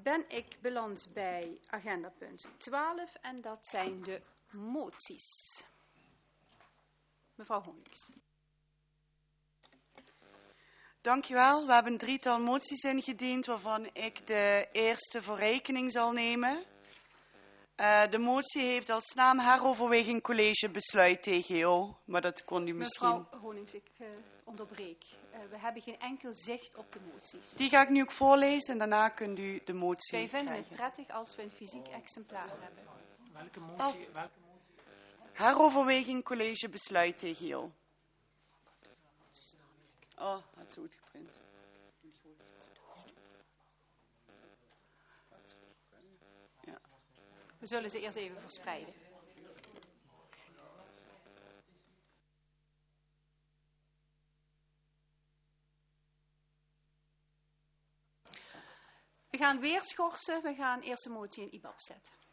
ben ik beland bij agendapunt 12 en dat zijn de moties. Mevrouw Honings. Dankjewel. We hebben een drietal moties ingediend waarvan ik de eerste voor rekening zal nemen. De motie heeft als naam heroverweging college besluit TGO, maar dat kon u misschien... Mevrouw Honings, ik onderbreek. We hebben geen enkel zicht op de moties. Die ga ik nu ook voorlezen en daarna kunt u de motie Wij vinden krijgen. het prettig als we een fysiek exemplaar hebben. Welke motie? Heroverweging college besluit TGO. Oh, dat is goed geprint. Ja. We zullen ze eerst even verspreiden. We gaan weer schorsen. We gaan eerst de motie in IBAB zetten.